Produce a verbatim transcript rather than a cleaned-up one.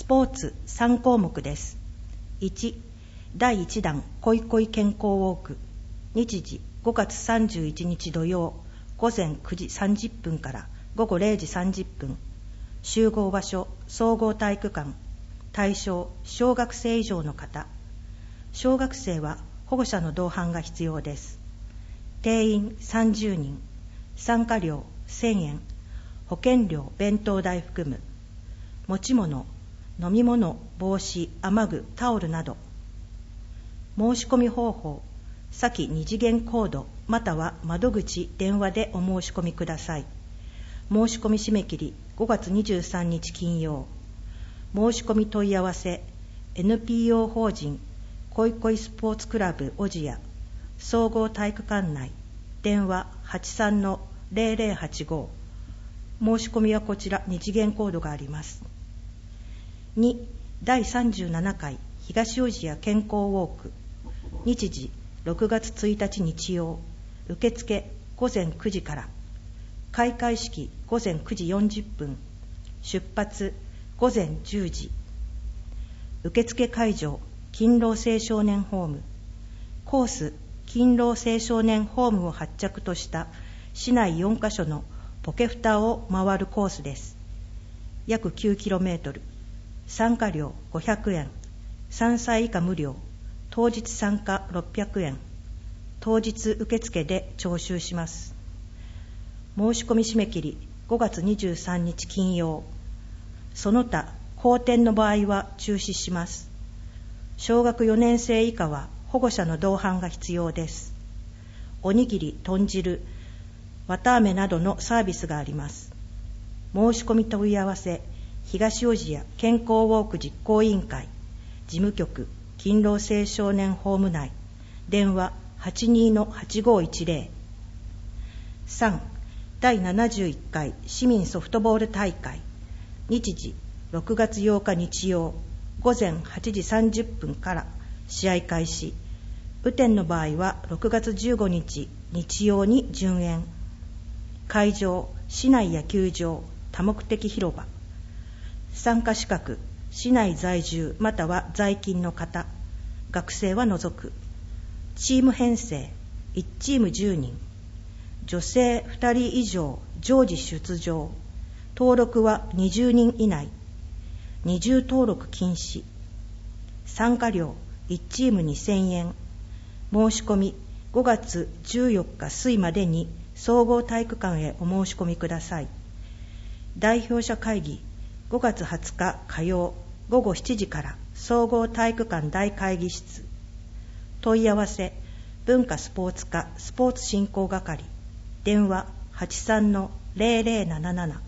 ポーツさん項目です。いち、だいいち弾こいこい健康ウォーク、日時ごがつさんじゅういちにち土曜、午前くじさんじゅっぷんから午後れいじさんじゅっぷん、集合場所総合体育館、対象小学生以上の方、小学生は保護者の同伴が必要です。定員さんじゅうにん、参加料せんえん、保険料弁当代含む、持ち物、飲み物、帽子、雨具、タオルなど。申し込み方法、先二次元コードまたは窓口電話でお申し込みください。申し込み締め切りごがつにじゅうさんにち金曜。申し込み問い合わせ エヌピーオー 法人こいこいスポーツクラブおじや総合体育館内、電話 はちさんのぜろぜろはちご。申し込みはこちら二次元コードがあります。に、だいさんじゅうななかい東小千谷健康ウォーク、日時ろくがつついたち日曜、受付ごぜんくじから、開会式ごぜんくじよんじゅっぷん、出発ごぜんじゅうじ。受付会場勤労青少年ホーム、コース勤労青少年ホームを発着とした市内よんかしょのポケフタを回るコースです。約 きゅうキロメートル、参加料ごひゃくえん、さんさい以下無料、当日参加ろっぴゃくえん、当日受付で徴収します。申し込み締め切りごがつにじゅうさんにち金曜。その他後転の場合は中止します。小学よねんせい以下は保護者の同伴が必要です。おにぎり、豚汁、綿あめなどのサービスがあります。申し込み問い合わせ東小千谷健康ウォーク実行委員会事務局勤労青少年ホーム内、電話 はちにーのはちごーいちぜろ。 さん、だいななじゅういっかい市民ソフトボール大会、日時ろくがつようか日曜、午前はちじさんじゅっぷんから試合開始。雨天の場合はろくがつじゅうごにち日曜に順延。会場市内野球場多目的広場。参加資格市内在住または在勤の方、学生は除く。チーム編成いちチームじゅうにん、女性ふたり以上常時出場、登録はにじゅうにん以内、二重登録禁止。参加料いちチームにせんえん。申し込みごがつじゅうよっか水までに総合体育館へお申し込みください。代表者会議ごがつはつか火曜ごごしちじから総合体育館大会議室。問い合わせ文化スポーツ課スポーツ振興係、電話 はちさんのぜろぜろなななな。